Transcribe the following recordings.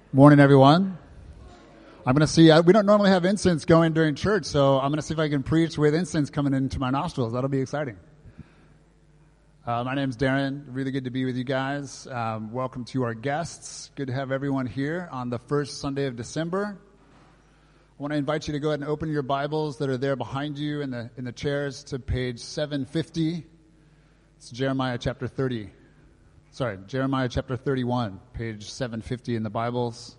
Morning, everyone. I'm going to see, we don't normally have incense going during church, so I'm going to see if I can preach with incense coming into my nostrils. That'll be exciting. My name's Darren. Really good to be with you guys. Welcome to our guests. Good to have everyone here on the first Sunday of December. I want to invite you to go ahead and open your Bibles that are there behind you in the chairs to page 750. It's Jeremiah chapter 31, page 750 in the Bibles.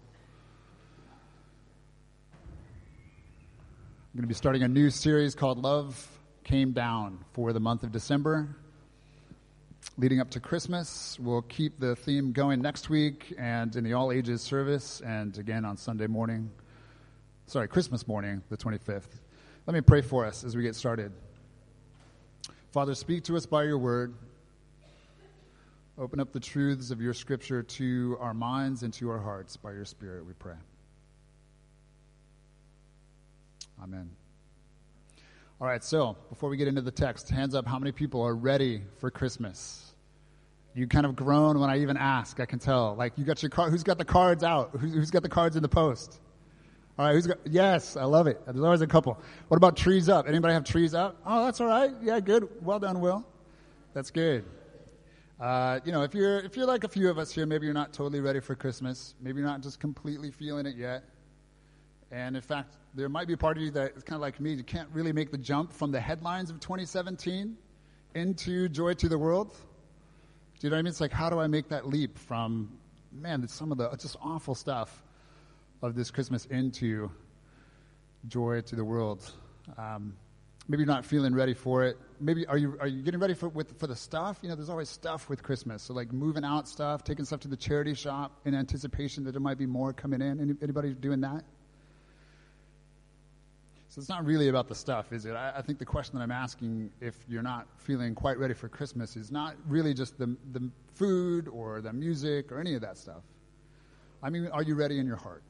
I'm going to be starting a new series called Love Came Down for the month of December. Leading up to Christmas, we'll keep the theme going next week and in the all ages service and again on Christmas morning, the 25th. Let me pray for us as we get started. Father, speak to us by your word. Open up the truths of your scripture to our minds and to our hearts by your Spirit, we pray. Amen. All right, so before we get into the text, hands up, how many people are ready for Christmas? You kind of groan when I even ask, I can tell. Like, you got your card, who's got the cards out? Who's got the cards in the post? All right, yes, I love it. There's always a couple. What about trees up? Anybody have trees up? Oh, that's all right. Yeah, good. Well done, Will. That's good. If you're like a few of us here, maybe you're not totally ready for Christmas. Maybe you're not just completely feeling it yet. And in fact, there might be a part of you that is kind of like me. You can't really make the jump from the headlines of 2017 into Joy to the World. Do you know what I mean? It's like, how do I make that leap from, some of the just awful stuff of this Christmas into Joy to the World? Maybe you're not feeling ready for it. Maybe are you getting ready for the stuff? You know, there's always stuff with Christmas. So like moving out stuff, taking stuff to the charity shop in anticipation that there might be more coming in. Anybody doing that? So it's not really about the stuff, is it? I think the question that I'm asking, if you're not feeling quite ready for Christmas, is not really just the food or the music or any of that stuff. I mean, are you ready in your heart?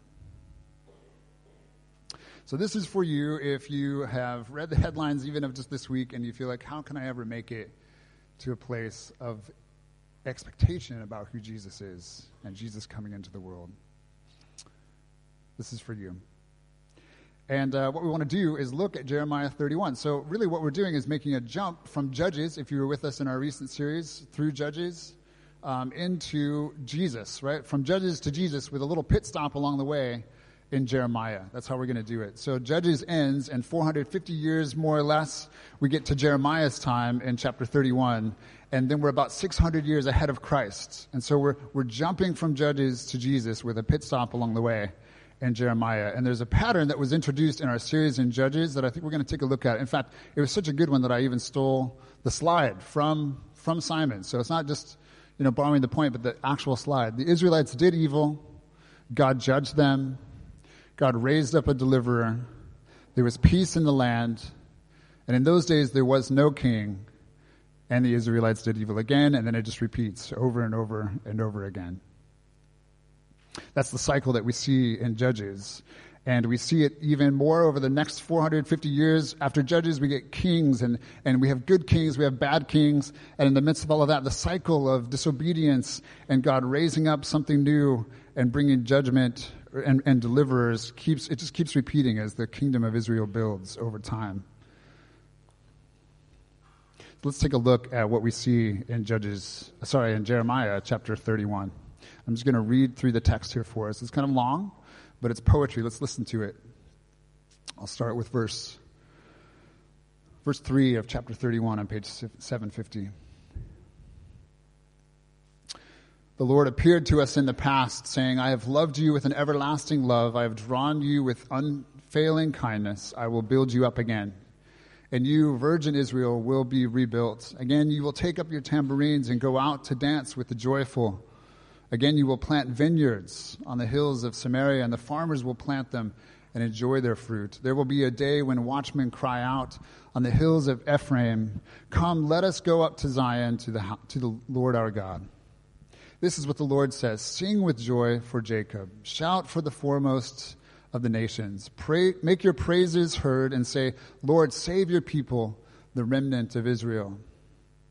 So this is for you if you have read the headlines even of just this week and you feel like, how can I ever make it to a place of expectation about who Jesus is and Jesus coming into the world? This is for you. And what we want to do is look at Jeremiah 31. So really what we're doing is making a jump from Judges, if you were with us in our recent series, through Judges, into Jesus, right? From Judges to Jesus with a little pit stop along the way in Jeremiah. That's how we're going to do it. So Judges ends, and 450 years more or less, we get to Jeremiah's time in chapter 31, and then we're about 600 years ahead of Christ. And so we're jumping from Judges to Jesus with a pit stop along the way in Jeremiah. And there's a pattern that was introduced in our series in Judges that I think we're going to take a look at. In fact, it was such a good one that I even stole the slide from Simon. So it's not just, borrowing the point, but the actual slide. The Israelites did evil. God judged them. God raised up a deliverer. There was peace in the land. And in those days, there was no king. And the Israelites did evil again. And then it just repeats over and over and over again. That's the cycle that we see in Judges. And we see it even more over the next 450 years. After Judges, we get kings, and we have good kings, we have bad kings. And in the midst of all of that, the cycle of disobedience and God raising up something new and bringing judgment and deliverers just keeps repeating as the kingdom of Israel builds over time. Let's take a look at what we see in Jeremiah chapter 31. I'm just going to read through the text here for us. It's kind of long, but it's poetry. Let's listen to it. I'll start with verse 3 of chapter 31 on page 750. The Lord appeared to us in the past, saying, I have loved you with an everlasting love. I have drawn you with unfailing kindness. I will build you up again. And you, virgin Israel, will be rebuilt. Again, you will take up your tambourines and go out to dance with the joyful. Again, you will plant vineyards on the hills of Samaria, and the farmers will plant them and enjoy their fruit. There will be a day when watchmen cry out on the hills of Ephraim, come, let us go up to Zion, to the Lord our God. This is what the Lord says, sing with joy for Jacob, shout for the foremost of the nations. Make your praises heard and say, Lord, save your people, the remnant of Israel.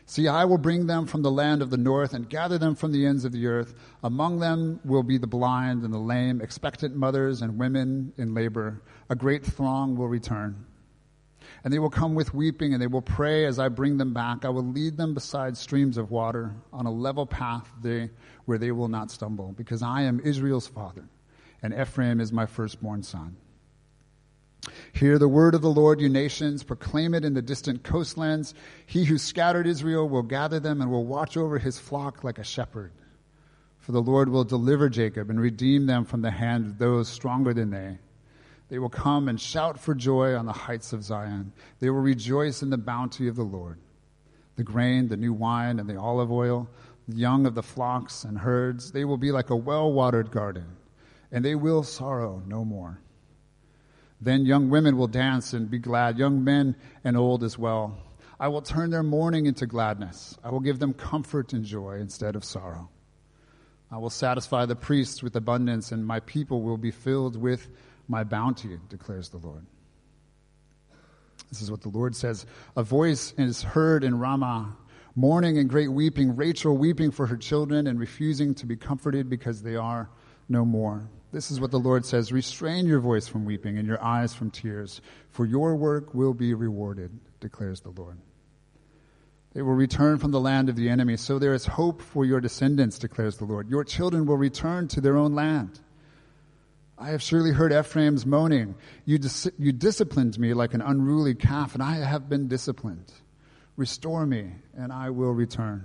See, I will bring them from the land of the north and gather them from the ends of the earth. Among them will be the blind and the lame, expectant mothers and women in labor. A great throng will return. And they will come with weeping, and they will pray as I bring them back. I will lead them beside streams of water on a level path where they will not stumble, because I am Israel's father, and Ephraim is my firstborn son. Hear the word of the Lord, you nations. Proclaim it in the distant coastlands. He who scattered Israel will gather them and will watch over his flock like a shepherd. For the Lord will deliver Jacob and redeem them from the hand of those stronger than they. They will come and shout for joy on the heights of Zion. They will rejoice in the bounty of the Lord. The grain, the new wine, and the olive oil, the young of the flocks and herds, they will be like a well-watered garden, and they will sorrow no more. Then young women will dance and be glad, young men and old as well. I will turn their mourning into gladness. I will give them comfort and joy instead of sorrow. I will satisfy the priests with abundance, and my people will be filled with my bounty, declares the Lord. This is what the Lord says. A voice is heard in Ramah, mourning and great weeping, Rachel weeping for her children and refusing to be comforted because they are no more. This is what the Lord says. Restrain your voice from weeping and your eyes from tears, for your work will be rewarded, declares the Lord. They will return from the land of the enemy, so there is hope for your descendants, declares the Lord. Your children will return to their own land. I have surely heard Ephraim's moaning. You disciplined me like an unruly calf, and I have been disciplined. Restore me, and I will return.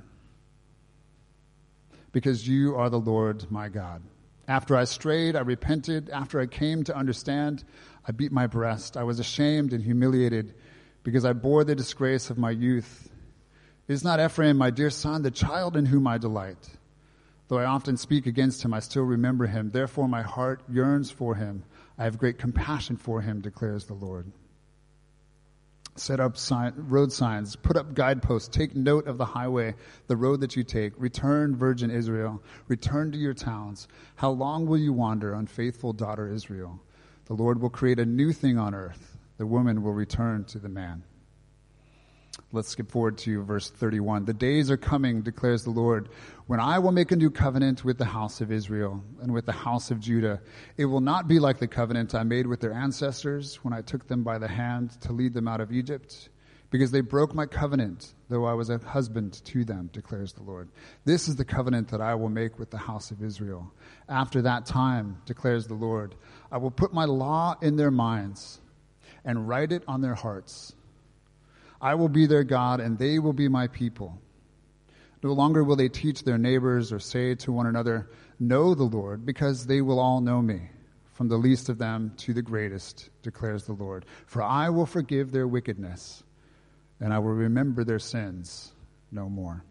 Because you are the Lord my God. After I strayed, I repented. After I came to understand, I beat my breast. I was ashamed and humiliated because I bore the disgrace of my youth. Is not Ephraim my dear son, the child in whom I delight? Though I often speak against him, I still remember him. Therefore my heart yearns for him. I have great compassion for him, declares the Lord. Set up road signs, put up guideposts, take note of the highway, the road that you take. Return, virgin Israel, return to your towns. How long will you wander, unfaithful daughter Israel? The Lord will create a new thing on earth. The woman will return to the man. Let's skip forward to verse 31. The days are coming, declares the Lord, when I will make a new covenant with the house of Israel and with the house of Judah. It will not be like the covenant I made with their ancestors when I took them by the hand to lead them out of Egypt, because they broke my covenant, though I was a husband to them, declares the Lord. This is the covenant that I will make with the house of Israel. After that time, declares the Lord, I will put my law in their minds and write it on their hearts. I will be their God, and they will be my people. No longer will they teach their neighbors or say to one another, know the Lord, because they will all know me, from the least of them to the greatest, declares the Lord. For I will forgive their wickedness, and I will remember their sins no more.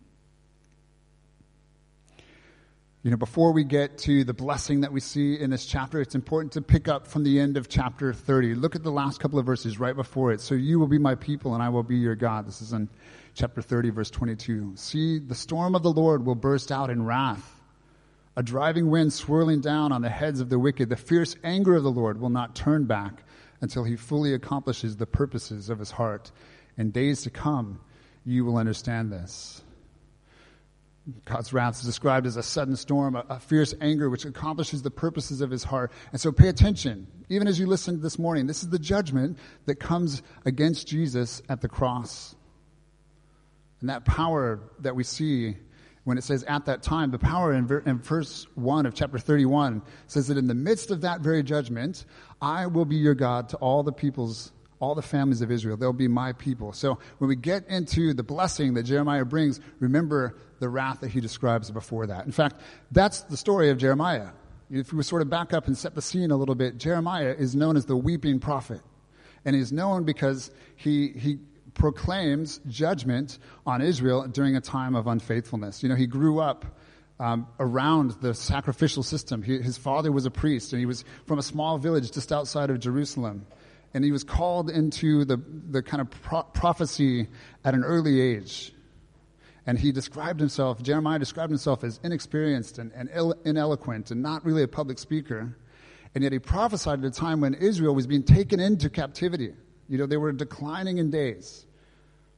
You know, before we get to the blessing that we see in this chapter, it's important to pick up from the end of chapter 30. Look at the last couple of verses right before it. So you will be my people and I will be your God. This is in chapter 30, verse 22. See, the storm of the Lord will burst out in wrath, a driving wind swirling down on the heads of the wicked. The fierce anger of the Lord will not turn back until he fully accomplishes the purposes of his heart. In days to come, you will understand this. God's wrath is described as a sudden storm, a fierce anger which accomplishes the purposes of his heart. And so pay attention. Even as you listened this morning, this is the judgment that comes against Jesus at the cross. And that power that we see when it says at that time, the power in verse 1 of chapter 31 says that in the midst of that very judgment, I will be your God to all the peoples, all the families of Israel. They'll be my people. So when we get into the blessing that Jeremiah brings, remember the wrath that he describes before that. In fact, that's the story of Jeremiah. If we sort of back up and set the scene a little bit, Jeremiah is known as the weeping prophet. And he's known because he proclaims judgment on Israel during a time of unfaithfulness. You know, he grew up around the sacrificial system. His father was a priest, and he was from a small village just outside of Jerusalem. And he was called into the kind of prophecy at an early age. And Jeremiah described himself as inexperienced and ineloquent and not really a public speaker. And yet he prophesied at a time when Israel was being taken into captivity. You know, they were declining in days.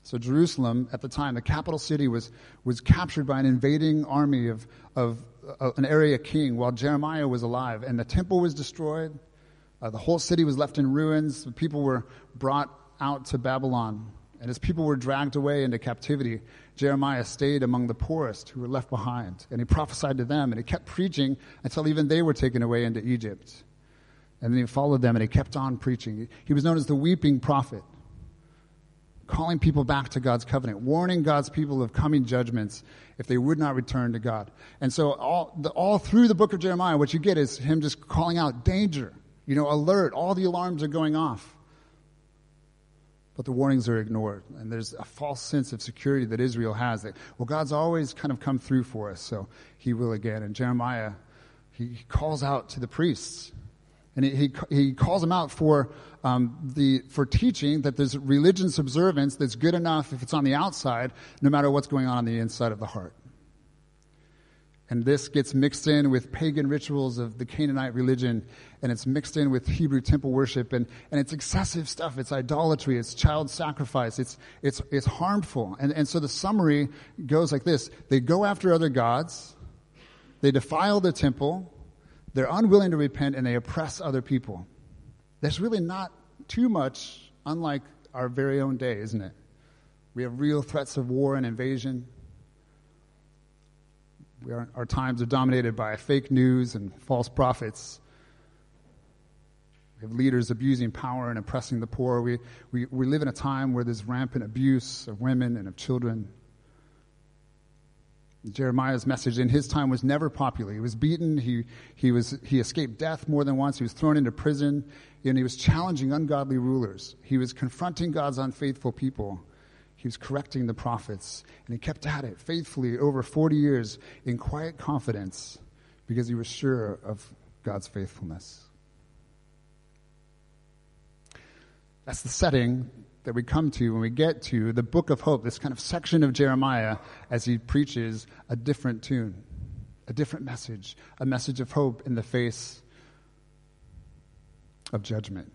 So Jerusalem, at the time, the capital city, was captured by an invading army of an area king while Jeremiah was alive. And the temple was destroyed. The whole city was left in ruins. The people were brought out to Babylon. And as people were dragged away into captivity, Jeremiah stayed among the poorest who were left behind. And he prophesied to them, and he kept preaching until even they were taken away into Egypt. And then he followed them, and he kept on preaching. He was known as the weeping prophet, calling people back to God's covenant, warning God's people of coming judgments if they would not return to God. And so all through the book of Jeremiah, what you get is him just calling out danger, alert, all the alarms are going off. But the warnings are ignored, and there's a false sense of security that Israel has that, well, God's always kind of come through for us, so he will again. And Jeremiah, he calls out to the priests, and he calls them out for teaching that there's religious observance that's good enough if it's on the outside, no matter what's going on the inside of the heart. And this gets mixed in with pagan rituals of the Canaanite religion, and it's mixed in with Hebrew temple worship, and it's excessive stuff. It's idolatry. It's child sacrifice. It's harmful. And so the summary goes like this. They go after other gods. They defile the temple. They're unwilling to repent, and they oppress other people. That's really not too much unlike our very own day, isn't it? We have real threats of war and invasion. Our times are dominated by fake news and false prophets. We have leaders abusing power and oppressing the poor. We live in a time where there's rampant abuse of women and of children. Jeremiah's message in his time was never popular. He was beaten. He escaped death more than once. He was thrown into prison, and he was challenging ungodly rulers. He was confronting God's unfaithful people. He was correcting the prophets, and he kept at it faithfully over 40 years in quiet confidence because he was sure of God's faithfulness. That's the setting that we come to when we get to the book of hope, this kind of section of Jeremiah as he preaches a different tune, a different message, a message of hope in the face of judgment.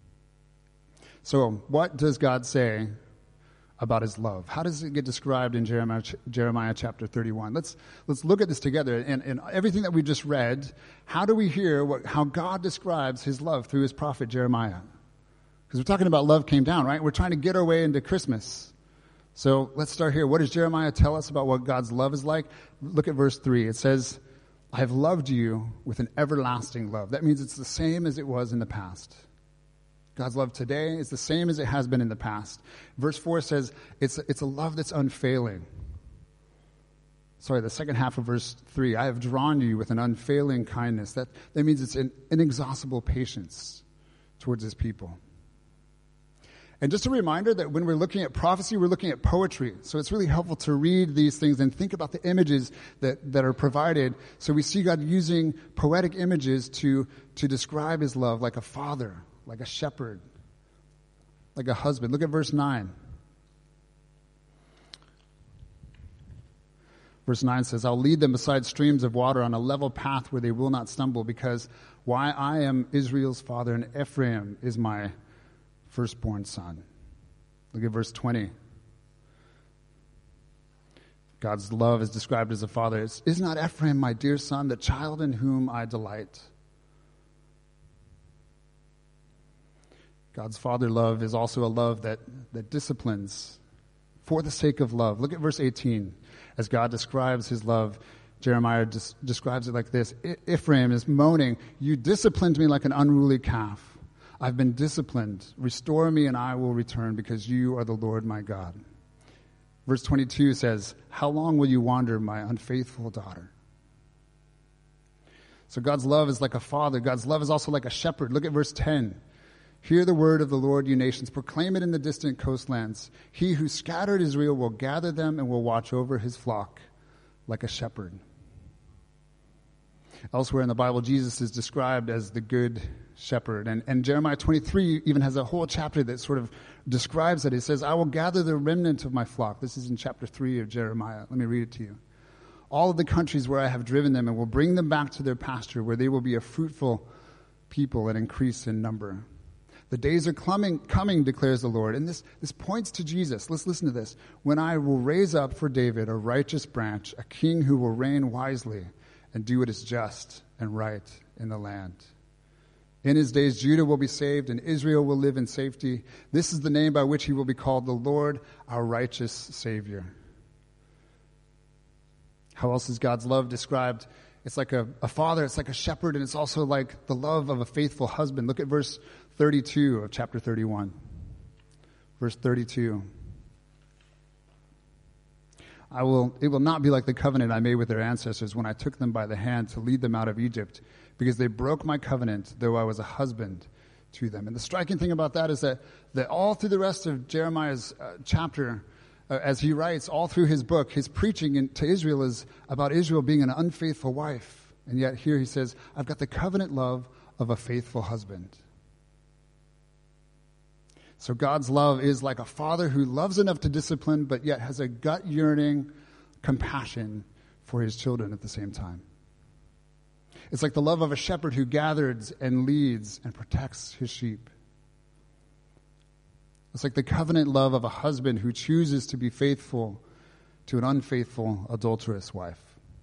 So what does God say about his love? How does it get described in Jeremiah chapter 31? Let's look at this together. And everything that we just read, how do we hear how God describes his love through his prophet Jeremiah? Because we're talking about love came down, right? We're trying to get our way into Christmas. So let's start here. What does Jeremiah tell us about what God's love is like? Look at verse 3. It says, I have loved you with an everlasting love. That means it's the same as it was in the past. God's love today is the same as it has been in the past. Verse 4 says it's a love that's unfailing. Sorry, the second half of verse 3, I have drawn you with an unfailing kindness. That means it's an inexhaustible patience towards his people. And just a reminder that when we're looking at prophecy, we're looking at poetry. So it's really helpful to read these things and think about the images that are provided. So we see God using poetic images to describe his love, like a father, like a shepherd, like a husband. Look at verse 9. Verse 9 says, I'll lead them beside streams of water on a level path where they will not stumble, because why I am Israel's father and Ephraim is my firstborn son. Look at verse 20. God's love is described as a father. Is not Ephraim my dear son, the child in whom I delight? God's father love is also a love that disciplines for the sake of love. Look at verse 18. As God describes his love, Jeremiah describes it like this. Ephraim is moaning, you disciplined me like an unruly calf. I've been disciplined. Restore me and I will return, because you are the Lord my God. Verse 22 says, how long will you wander, my unfaithful daughter? So God's love is like a father. God's love is also like a shepherd. Look at verse 10. Hear the word of the Lord, you nations. Proclaim it in the distant coastlands. He who scattered Israel will gather them and will watch over his flock like a shepherd. Elsewhere in the Bible, Jesus is described as the good shepherd. And Jeremiah 23 even has a whole chapter that sort of describes it. It says, I will gather the remnant of my flock. This is in chapter 3 of Jeremiah. Let me read it to you. All of the countries where I have driven them, and will bring them back to their pasture, where they will be a fruitful people and increase in number. The days are coming, declares the Lord. And this points to Jesus. Let's listen to this. When I will raise up for David a righteous branch, a king who will reign wisely and do what is just and right in the land. In his days, Judah will be saved and Israel will live in safety. This is the name by which he will be called the Lord, our righteous Savior. How else is God's love described? It's like a father, it's like a shepherd, and it's also like the love of a faithful husband. Look at verse 32 of chapter 31. Verse 32. It will not be like the covenant I made with their ancestors when I took them by the hand to lead them out of Egypt, because they broke my covenant, though I was a husband to them. And the striking thing about that is that all through the rest of Jeremiah's chapter, as he writes, all through his book, his preaching to Israel is about Israel being an unfaithful wife. And yet here he says, I've got the covenant love of a faithful husband. So God's love is like a father who loves enough to discipline, but yet has a gut-yearning compassion for his children at the same time. It's like the love of a shepherd who gathers and leads and protects his sheep. It's like the covenant love of a husband who chooses to be faithful to an unfaithful, adulterous wife.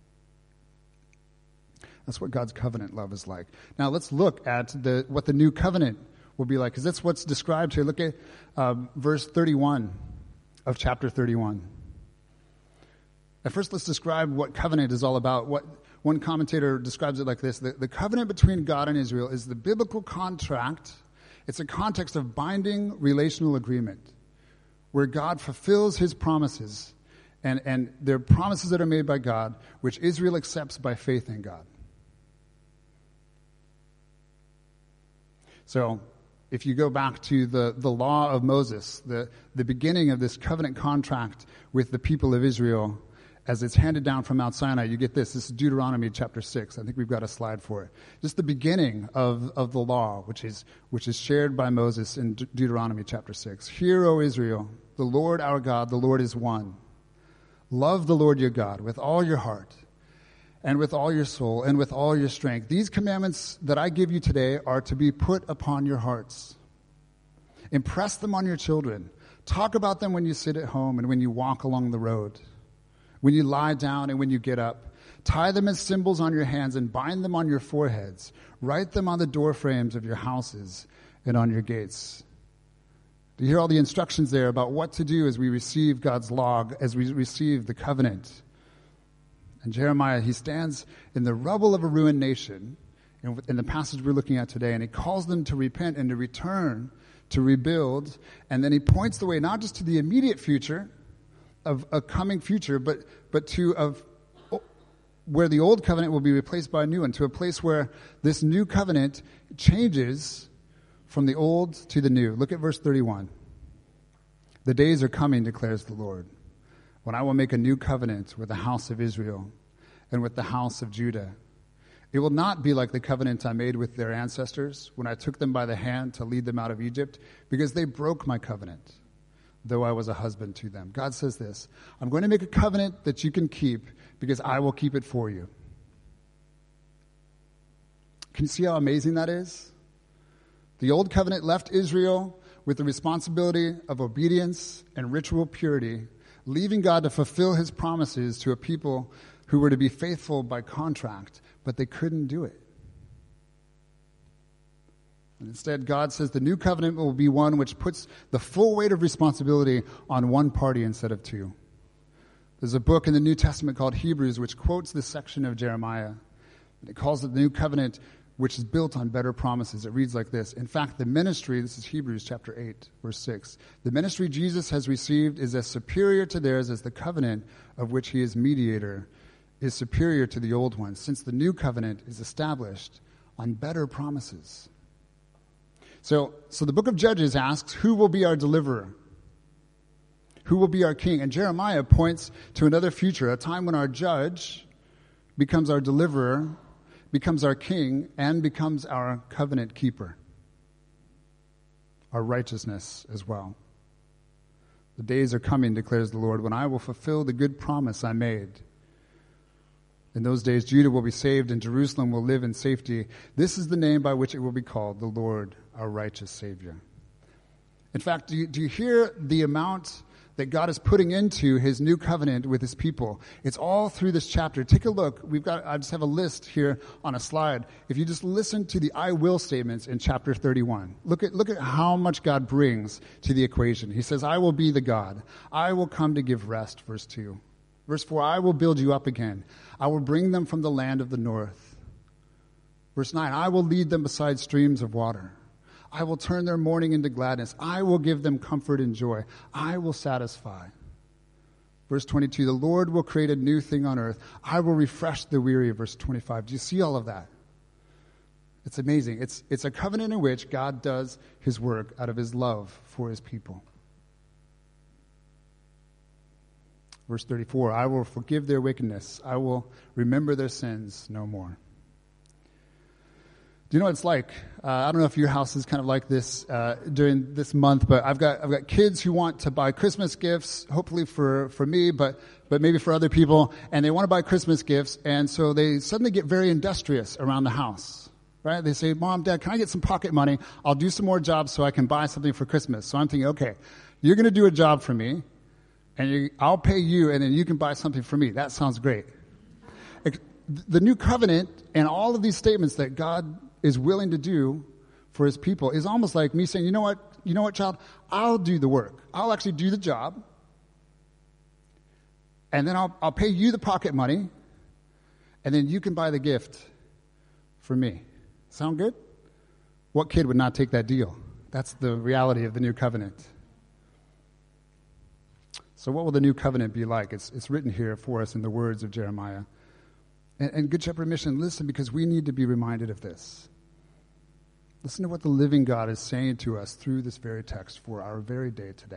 That's what God's covenant love is like. Now let's look at what the new covenant will be like, because that's what's described here. Look at verse 31 of chapter 31. At first, let's describe what covenant is all about. What one commentator describes it like this: the covenant between God and Israel is the biblical contract. It's a context of binding relational agreement where God fulfills his promises, and they're promises that are made by God, which Israel accepts by faith in God. So, if you go back to the law of Moses, the beginning of this covenant contract with the people of Israel, as it's handed down from Mount Sinai, you get this. This is Deuteronomy chapter 6. I think we've got a slide for it. Just the beginning of the law, which is shared by Moses in Deuteronomy chapter 6. Hear, O Israel, the Lord our God, the Lord is one. Love the Lord your God with all your heart, and with all your soul, and with all your strength. These commandments that I give you today are to be put upon your hearts. Impress them on your children. Talk about them when you sit at home and when you walk along the road, when you lie down and when you get up. Tie them as symbols on your hands and bind them on your foreheads. Write them on the doorframes of your houses and on your gates. Do you hear all the instructions there about what to do as we receive God's law, as we receive the covenant? And Jeremiah, he stands in the rubble of a ruined nation, in the passage we're looking at today, and he calls them to repent and to return, to rebuild, and then he points the way not just to the immediate future, of a coming future, but to where the old covenant will be replaced by a new one, to a place where this new covenant changes from the old to the new. Look at verse 31. The days are coming, declares the Lord, when I will make a new covenant with the house of Israel and with the house of Judah. It will not be like the covenant I made with their ancestors when I took them by the hand to lead them out of Egypt, because they broke my covenant, though I was a husband to them. God says this: I'm going to make a covenant that you can keep because I will keep it for you. Can you see how amazing that is? The old covenant left Israel with the responsibility of obedience and ritual purity, leaving God to fulfill his promises to a people who were to be faithful by contract, but they couldn't do it. And instead, God says the new covenant will be one which puts the full weight of responsibility on one party instead of two. There's a book in the New Testament called Hebrews which quotes this section of Jeremiah. And it calls it the new covenant, which is built on better promises. It reads like this: in fact, the ministry, this is Hebrews chapter 8, verse 6, the ministry Jesus has received is as superior to theirs as the covenant of which he is mediator is superior to the old one, since the new covenant is established on better promises. So the book of Judges asks, who will be our deliverer? Who will be our king? And Jeremiah points to another future, a time when our judge becomes our deliverer, becomes our king, and becomes our covenant keeper, our righteousness as well. The days are coming, declares the Lord, when I will fulfill the good promise I made. In those days, Judah will be saved and Jerusalem will live in safety. This is the name by which it will be called, the Lord, our righteous Savior. In fact, do you hear the amount that God is putting into his new covenant with his people? It's all through this chapter. Take a look. I just have a list here on a slide. If you just listen to the I will statements in chapter 31, look at how much God brings to the equation. He says, I will be the God. I will come to give rest, verse 2. Verse 4, I will build you up again. I will bring them from the land of the north. Verse 9, I will lead them beside streams of water. I will turn their mourning into gladness. I will give them comfort and joy. I will satisfy. Verse 22, the Lord will create a new thing on earth. I will refresh the weary. Verse 25. Do you see all of that? It's amazing. It's a covenant in which God does his work out of his love for his people. Verse 34, I will forgive their wickedness. I will remember their sins no more. Do you know what it's like? I don't know if your house is kind of like this during this month, but I've got kids who want to buy Christmas gifts, hopefully for me, but maybe for other people, and they want to buy Christmas gifts, and so they suddenly get very industrious around the house, right? They say, Mom, Dad, can I get some pocket money? I'll do some more jobs so I can buy something for Christmas. So I'm thinking, okay, you're going to do a job for me, and I'll pay you, and then you can buy something for me. That sounds great. The new covenant and all of these statements that God is willing to do for his people is almost like me saying, you know what, child? I'll do the work. I'll actually do the job. And then I'll pay you the pocket money. And then you can buy the gift for me. Sound good? What kid would not take that deal? That's the reality of the new covenant. So what will the new covenant be like? It's written here for us in the words of Jeremiah. And Good Shepherd Mission, listen, because we need to be reminded of this. Listen to what the living God is saying to us through this very text for our very day today.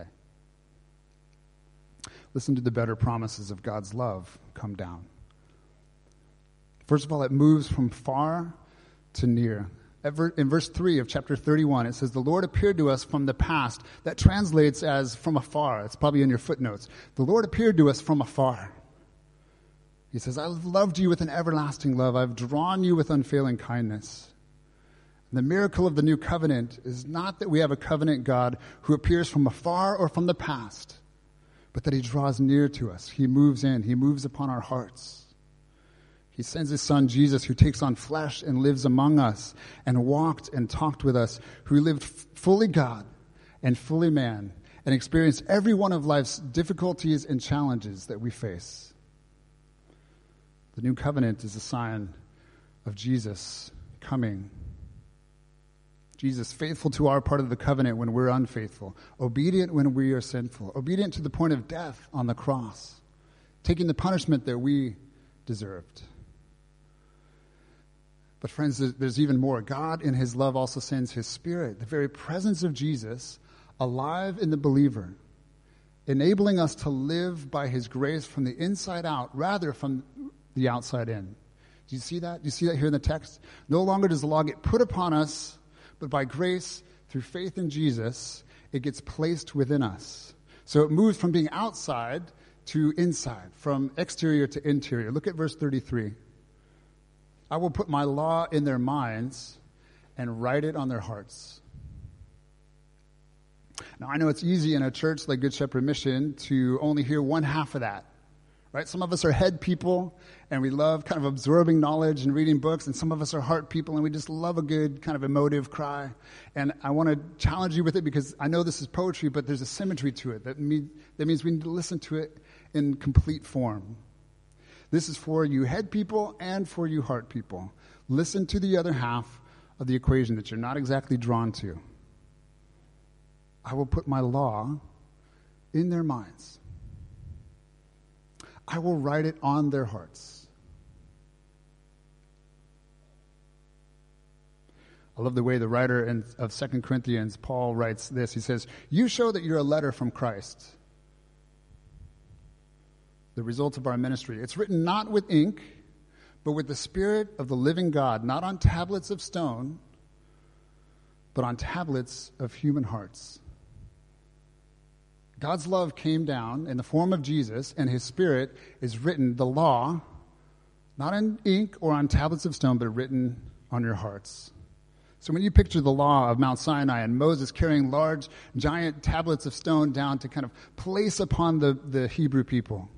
Listen to the better promises of God's love come down. First of all, it moves from far to near. In verse 3 of chapter 31, it says, the Lord appeared to us from the past. That translates as from afar. It's probably in your footnotes. The Lord appeared to us from afar. He says, I've loved you with an everlasting love. I've drawn you with unfailing kindness. The miracle of the new covenant is not that we have a covenant God who appears from afar or from the past, but that he draws near to us. He moves in. He moves upon our hearts. He sends his son Jesus, who takes on flesh and lives among us and walked and talked with us, who lived fully God and fully man and experienced every one of life's difficulties and challenges that we face. The new covenant is a sign of Jesus coming. Jesus, faithful to our part of the covenant when we're unfaithful, obedient when we are sinful, obedient to the point of death on the cross, taking the punishment that we deserved. But friends, there's even more. God in his love also sends his Spirit, the very presence of Jesus, alive in the believer, enabling us to live by his grace from the inside out rather from the outside in. Do you see that? Do you see that here in the text? No longer does the law get put upon us, but by grace, through faith in Jesus, it gets placed within us. So it moves from being outside to inside, from exterior to interior. Look at verse 33. I will put my law in their minds and write it on their hearts. Now, I know it's easy in a church like Good Shepherd Mission to only hear one half of that. Right? Some of us are head people, and we love kind of absorbing knowledge and reading books, and some of us are heart people, and we just love a good kind of emotive cry. And I want to challenge you with it because I know this is poetry, but there's a symmetry to it. That means we need to listen to it in complete form. This is for you head people and for you heart people. Listen to the other half of the equation that you're not exactly drawn to. I will put my law in their minds. I will write it on their hearts. I love the way the writer of 2 Corinthians, Paul, writes this. He says, you show that you're a letter from Christ, the result of our ministry. It's written not with ink, but with the Spirit of the living God, not on tablets of stone, but on tablets of human hearts. God's love came down in the form of Jesus, and his Spirit is written, the law, not in ink or on tablets of stone, but written on your hearts. So when you picture the law of Mount Sinai and Moses carrying large, giant tablets of stone down to kind of place upon the Hebrew people,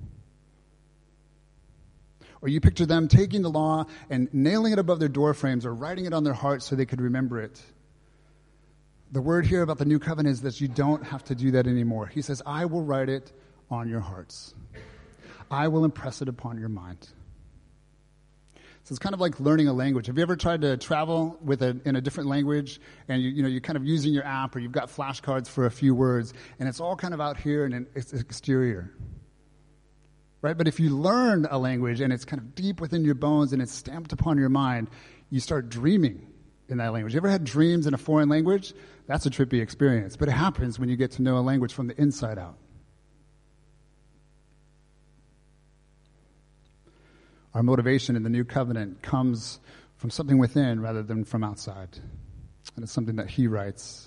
or you picture them taking the law and nailing it above their door frames or writing it on their hearts so they could remember it. The word here about the new covenant is that you don't have to do that anymore. He says, I will write it on your hearts. I will impress it upon your mind. So it's kind of like learning a language. Have you ever tried to travel in a different language, and you're kind of using your app, or you've got flashcards for a few words, and it's all kind of out here and it's exterior, right? But if you learn a language and it's kind of deep within your bones and it's stamped upon your mind, you start dreaming in that language. You ever had dreams in a foreign language? That's a trippy experience, but it happens when you get to know a language from the inside out. Our motivation in the new covenant comes from something within rather than from outside. And it's something that he writes.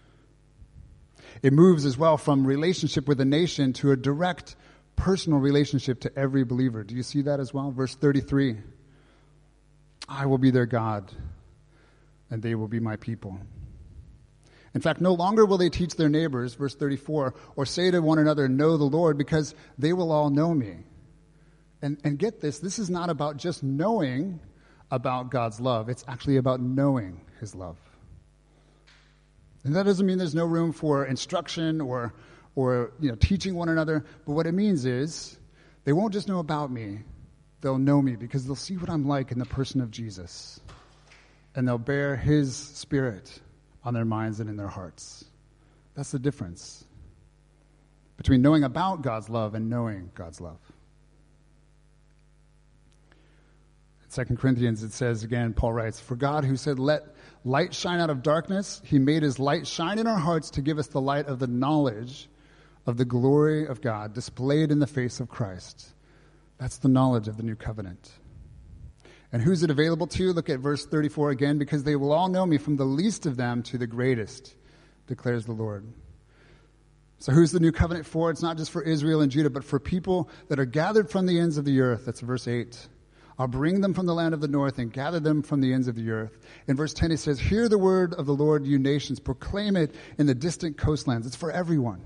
It moves as well from relationship with a nation to a direct personal relationship to every believer. Do you see that as well? Verse 33. I will be their God, and they will be my people. In fact, no longer will they teach their neighbors, verse 34, or say to one another, know the Lord, because they will all know me. And get this is not about just knowing about God's love. It's actually about knowing his love. And that doesn't mean there's no room for instruction or teaching one another. But what it means is they won't just know about me. They'll know me because they'll see what I'm like in the person of Jesus. And they'll bear his spirit on their minds and in their hearts. That's the difference between knowing about God's love and knowing God's love. 2 Corinthians, it says again, Paul writes, for God who said, let light shine out of darkness, he made his light shine in our hearts to give us the light of the knowledge of the glory of God displayed in the face of Christ. That's the knowledge of the new covenant. And who's it available to? Look at verse 34 again, because they will all know me from the least of them to the greatest, declares the Lord. So who's the new covenant for? It's not just for Israel and Judah, but for people that are gathered from the ends of the earth. That's verse 8. I'll bring them from the land of the north and gather them from the ends of the earth. In verse 10 it says, hear the word of the Lord, you nations. Proclaim it in the distant coastlands. It's for everyone.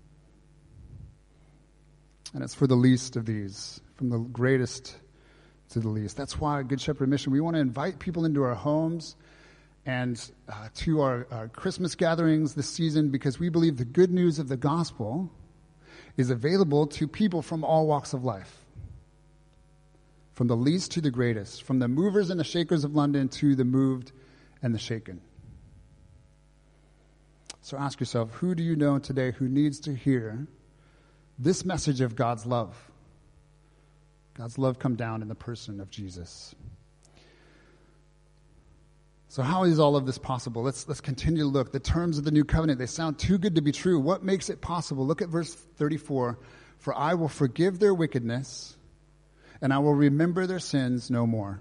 And it's for the least of these, from the greatest to the least. That's why Good Shepherd Mission, we want to invite people into our homes and to our Christmas gatherings this season, because we believe the good news of the gospel is available to people from all walks of life. From the least to the greatest, from the movers and the shakers of London to the moved and the shaken. So ask yourself, who do you know today who needs to hear this message of God's love? God's love come down in the person of Jesus. So how is all of this possible? Let's continue to look. The terms of the new covenant, they sound too good to be true. What makes it possible? Look at verse 34. For I will forgive their wickedness, and I will remember their sins no more.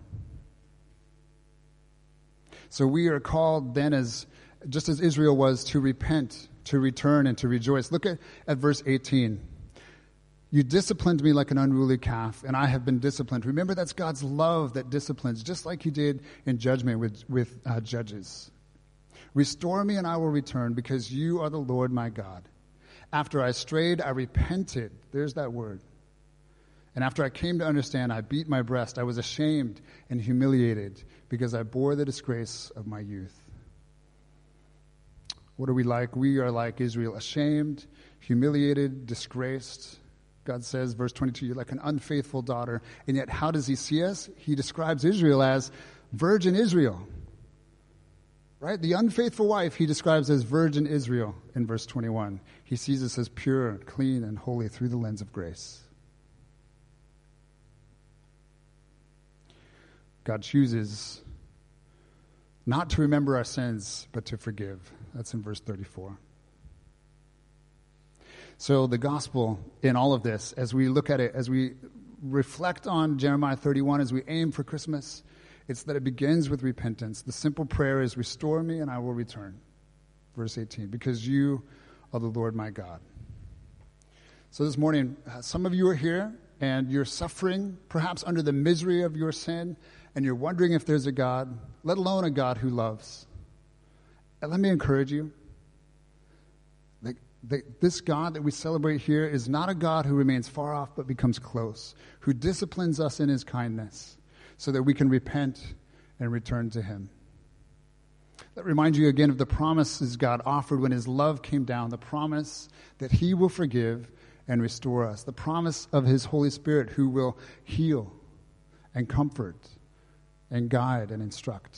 So we are called then, just as Israel was, to repent, to return, and to rejoice. Look at verse 18. You disciplined me like an unruly calf, and I have been disciplined. Remember, that's God's love that disciplines, just like he did in judgment with judges. Restore me, and I will return, because you are the Lord my God. After I strayed, I repented. There's that word. And after I came to understand, I beat my breast. I was ashamed and humiliated because I bore the disgrace of my youth. What are we like? We are like Israel, ashamed, humiliated, disgraced. God says, verse 22, you're like an unfaithful daughter. And yet, how does he see us? He describes Israel as virgin Israel. Right? The unfaithful wife he describes as virgin Israel in verse 21. He sees us as pure, clean, and holy through the lens of grace. God chooses not to remember our sins, but to forgive. That's in verse 34. So the gospel in all of this, as we look at it, as we reflect on Jeremiah 31, as we aim for Christmas, it's that it begins with repentance. The simple prayer is, restore me and I will return. Verse 18, because you are the Lord my God. So this morning, some of you are here and you're suffering, perhaps under the misery of your sin, and you're wondering if there's a God, let alone a God who loves. And let me encourage you. This God that we celebrate here is not a God who remains far off but becomes close, who disciplines us in his kindness so that we can repent and return to him. That reminds you again of the promises God offered when his love came down, the promise that he will forgive and restore us, the promise of his Holy Spirit who will heal and comfort and guide and instruct.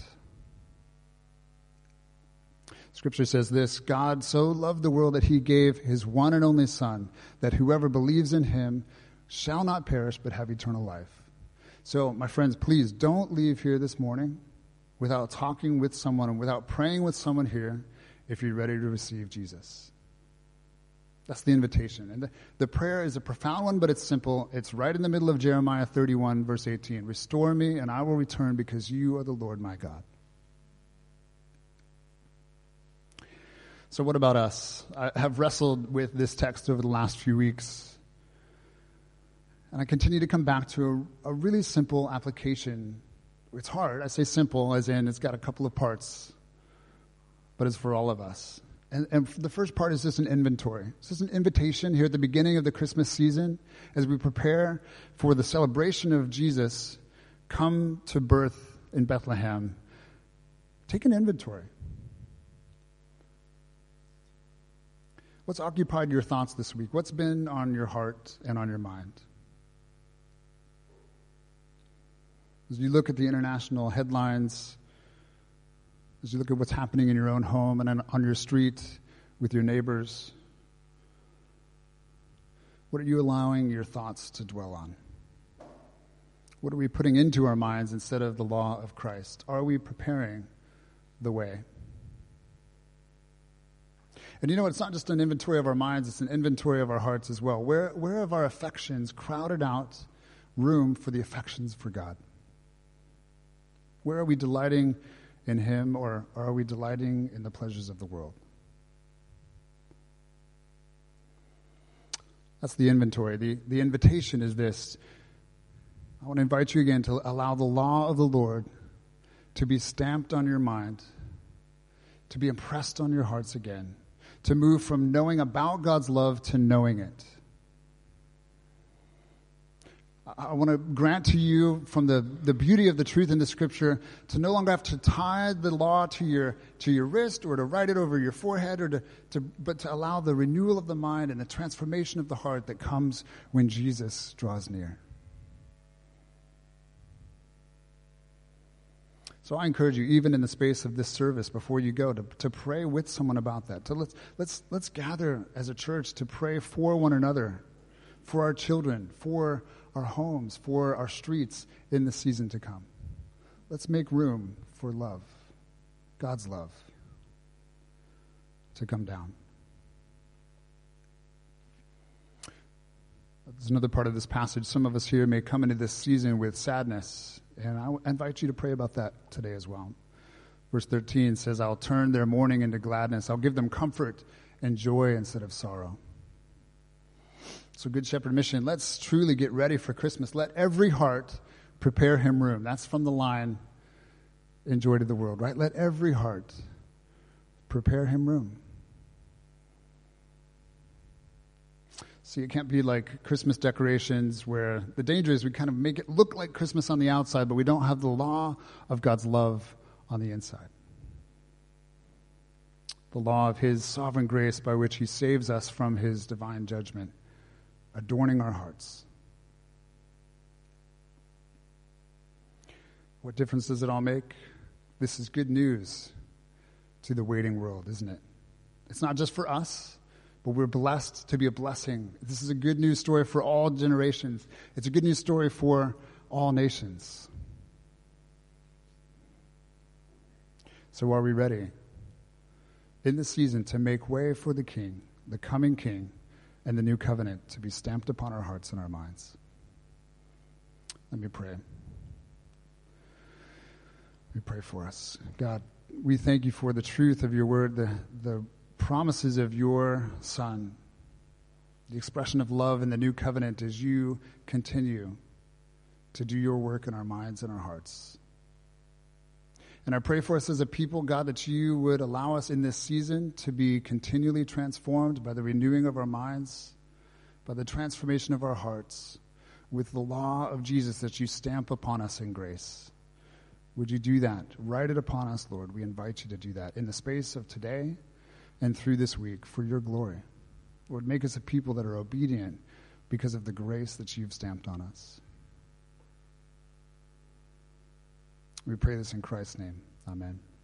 Scripture says this, God so loved the world that he gave his one and only Son, that whoever believes in him shall not perish but have eternal life. So, my friends, please don't leave here this morning without talking with someone and without praying with someone here if you're ready to receive Jesus. That's the invitation. And the prayer is a profound one, but it's simple. It's right in the middle of Jeremiah 31, verse 18. Restore me, and I will return because you are the Lord my God. So what about us? I have wrestled with this text over the last few weeks. And I continue to come back to a really simple application. It's hard. I say simple as in it's got a couple of parts, but it's for all of us. And the first part is just an inventory. It's just an invitation here at the beginning of the Christmas season as we prepare for the celebration of Jesus come to birth in Bethlehem. Take an inventory. What's occupied your thoughts this week? What's been on your heart and on your mind? As you look at the international headlines, as you look at what's happening in your own home and on your street with your neighbors, what are you allowing your thoughts to dwell on? What are we putting into our minds instead of the law of Christ? Are we preparing the way? And you know what? It's not just an inventory of our minds, it's an inventory of our hearts as well. Where have our affections crowded out room for the affections for God? Where are we delighting in him, or are we delighting in the pleasures of the world? That's the inventory. The invitation is this. I want to invite you again to allow the law of the Lord to be stamped on your mind, to be impressed on your hearts again, to move from knowing about God's love to knowing it. I want to grant to you from the beauty of the truth in the Scripture to no longer have to tie the law to your wrist or to write it over your forehead, or but to allow the renewal of the mind and the transformation of the heart that comes when Jesus draws near. So I encourage you, even in the space of this service, before you go, to pray with someone about that. Let's gather as a church to pray for one another, for our children, for our homes, for our streets in the season to come. Let's make room for love, God's love, to come down. There's another part of this passage. Some of us here may come into this season with sadness, and I invite you to pray about that today as well. Verse 13 says, I'll turn their mourning into gladness. I'll give them comfort and joy instead of sorrow. So Good Shepherd Mission, let's truly get ready for Christmas. Let every heart prepare him room. That's from the line in Joy to the World, right? Let every heart prepare him room. See, it can't be like Christmas decorations where the danger is we kind of make it look like Christmas on the outside, but we don't have the law of God's love on the inside. The law of his sovereign grace by which he saves us from his divine judgment, adorning our hearts. What difference does it all make? This is good news to the waiting world, isn't it? It's not just for us, but we're blessed to be a blessing. This is a good news story for all generations. It's a good news story for all nations. So are we ready in this season to make way for the King, the coming King, and the new covenant to be stamped upon our hearts and our minds? Let me pray. We pray for us. God, we thank you for the truth of your word, the promises of your Son, the expression of love in the new covenant as you continue to do your work in our minds and our hearts. And I pray for us as a people, God, that you would allow us in this season to be continually transformed by the renewing of our minds, by the transformation of our hearts, with the law of Jesus that you stamp upon us in grace. Would you do that? Write it upon us, Lord. We invite you to do that in the space of today and through this week for your glory. Lord, make us a people that are obedient because of the grace that you've stamped on us. We pray this in Christ's name. Amen.